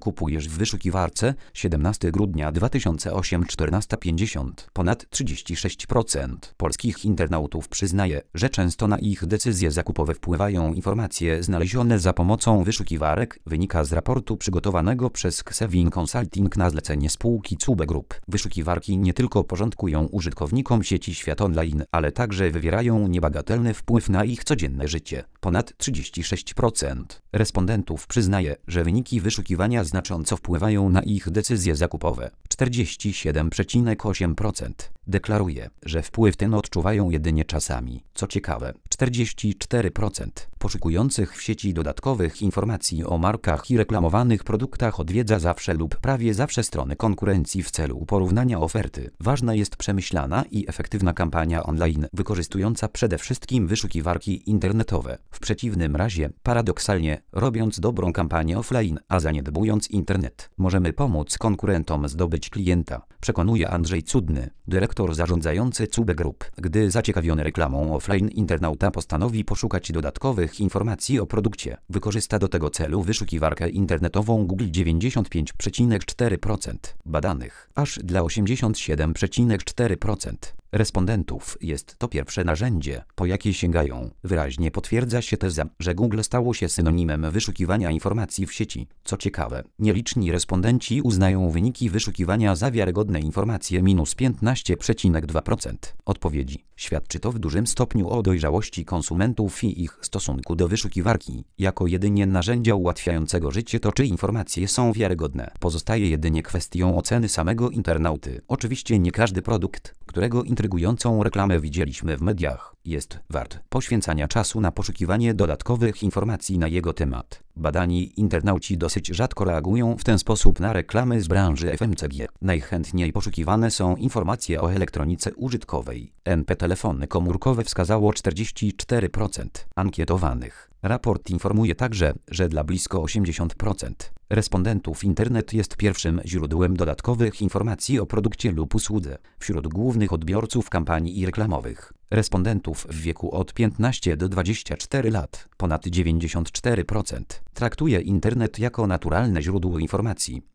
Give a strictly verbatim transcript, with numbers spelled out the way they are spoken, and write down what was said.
kupujesz w wyszukiwarce? siedemnastego grudnia dwa tysiące ósmego czternaście pięćdziesiąt. Ponad trzydzieści sześć procent polskich internautów przyznaje, że często na ich decyzje zakupowe wpływają informacje znalezione za pomocą wyszukiwarek, wynika z raportu przygotowanego przez Xevin Consulting na zlecenie spółki Cube Group. Wyszukiwarki nie tylko porządkują użytkownikom sieci świat online, ale także wywierają niebagatelny wpływ na ich codzienne życie. Ponad trzydzieści sześć procent respondentów przyznaje, że wyniki wyszukiwania znacząco wpływają na ich decyzje zakupowe. czterdzieści siedem przecinek osiem procent deklaruje, że wpływ ten odczuwają jedynie czasami. Co ciekawe, czterdzieści cztery procent poszukujących w sieci dodatkowych informacji o markach i reklamowanych produktach odwiedza zawsze lub prawie zawsze strony konkurencji w celu porównania oferty. Ważna jest przemyślana i efektywna kampania online, wykorzystująca przede wszystkim wyszukiwarki internetowe. W przeciwnym razie, paradoksalnie, robiąc dobrą kampanię offline, a zaniedbując internet, możemy pomóc konkurentom zdobyć klienta, przekonuje Andrzej Cudny, dyrektor zarządzający Cube Group. Gdy zaciekawiony reklamą offline internauta postanowi poszukać dodatkowych informacji o produkcie, wykorzysta do tego celu wyszukiwarkę internetową Google. Dziewięćdziesiąt pięć przecinek cztery procent badanych, aż dla osiemdziesiąt siedem przecinek cztery procent respondentów jest to pierwsze narzędzie, po jakie sięgają. Wyraźnie potwierdza się teza, że Google stało się synonimem wyszukiwania informacji w sieci. Co ciekawe, nieliczni respondenci uznają wyniki wyszukiwania za wiarygodne informacje. Minus piętnaście przecinek dwa procent odpowiedzi. Świadczy to w dużym stopniu o dojrzałości konsumentów i ich stosunku do wyszukiwarki, jako jedynie narzędzia ułatwiającego życie. To, czy informacje są wiarygodne, pozostaje jedynie kwestią oceny samego internauty. Oczywiście nie każdy produkt, którego intrygującą reklamę widzieliśmy w mediach, jest wart poświęcania czasu na poszukiwanie dodatkowych informacji na jego temat. Badani internauci dosyć rzadko reagują w ten sposób na reklamy z branży F M C G. Najchętniej poszukiwane są informacje o elektronice użytkowej. N P telefony komórkowe wskazało czterdzieści cztery procent ankietowanych. Raport informuje także, że dla blisko osiemdziesiąt procent respondentów internet jest pierwszym źródłem dodatkowych informacji o produkcie lub usłudze. Wśród głównych odbiorców kampanii reklamowych, respondentów w wieku od piętnastu do dwudziestu czterech lat, ponad dziewięćdziesiąt cztery procent traktuje internet jako naturalne źródło informacji.